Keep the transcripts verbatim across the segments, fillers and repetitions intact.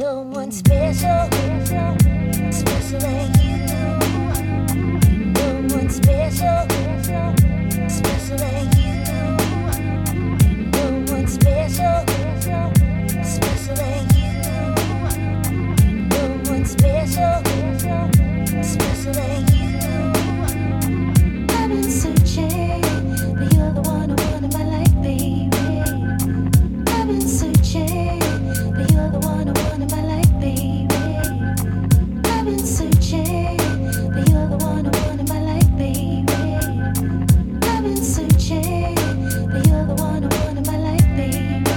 No one special, special than you. No one special, special than you. No one special, special than you. No one special, special than you. I've been searching, but you're the one I want in my life, baby. I've been searching, but you're the one I want in my life, baby. I've been searching, but you're the one I want in my life, baby. I've been searching, but you're the one I want in my life, baby.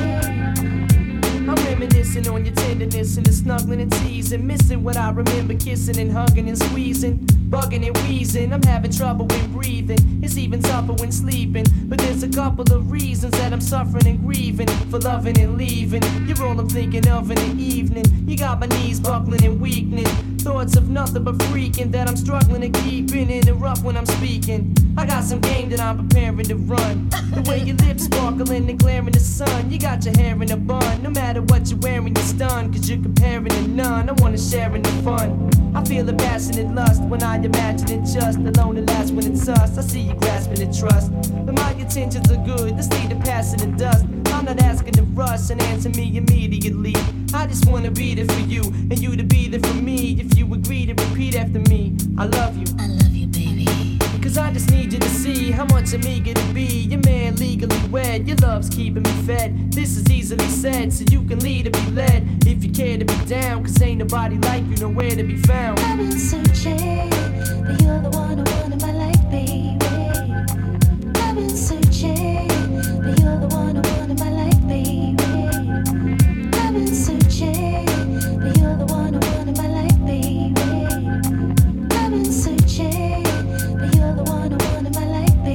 I'm reminiscing on your tenderness and the snuggling and teasing, missing what I remember kissing and hugging and squeezing, bugging and wheezing. I'm having trouble when breathing. It's even tougher when sleeping. But there's a couple of reasons that I'm suffering and grieving for loving and leaving. You're all I'm thinking of in the evening. You got my knees buckling and weakening. Thoughts of nothing but freaking that I'm struggling to keep in interrupt when I'm speaking. I got some game that I'm preparing to run. The way your lips sparkling and glaring the sun. You got your hair in a bun. No matter what you're wearing, you're stunned. Cause you're comparing to none. I wanna share in the fun. I feel a passionate lust when I imagine it just alone and last when it's us. I see you grasping at trust, but my intentions are good. Let's leave the past in the dust. I'm not asking to rush and answer me immediately. I just wanna be there for you and you to be there for me. If you agree to repeat after me, I love you. I love you, baby. Cause I just need you to see how much I'm eager to be your man legally wed. Your love's keeping me fed. This is easily said, so you can lead or be led. If you care to be down, cause ain't nobody like you, nowhere to be found. I've been searching, but you're the one I want in my life, baby. I've been searching, but you're the one I want in my life, baby. I've been searching, but you're the one I want in my life, baby. I've been searching, but you're the one I want in my life,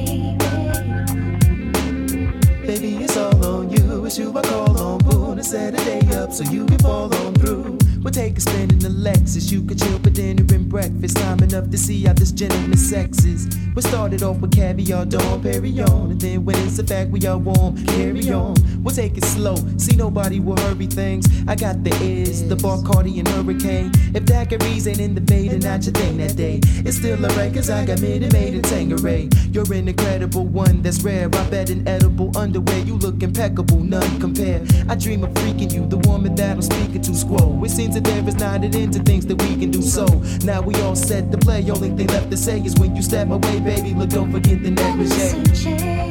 baby. Baby, it's all on you. It's you I call on, boo, to set a day up so you can fall on through. We'll take a spin in the Lexus. You could chill for dinner and breakfast. Time enough to see how this gentleman sexes. We started off with caviar, Dom Perignon, and then when it's a fact we are warm, carry on. We'll take it slow. See, nobody will hurry things. I got the is, the Bacardi and Hurricane. If daiquiris ain't in the bait and not your thing that day, it's still alright cause I got Minute Maid and Tangeray. You're an incredible one that's rare. I bet in edible underwear you look impeccable, none compare. I dream of freaking you, the woman that I'm speaking to, squirrel. It seems that there is not an end to things that we can do. So now we all set to play. Only thing left to say is when you step away, baby, look, don't forget the negligee.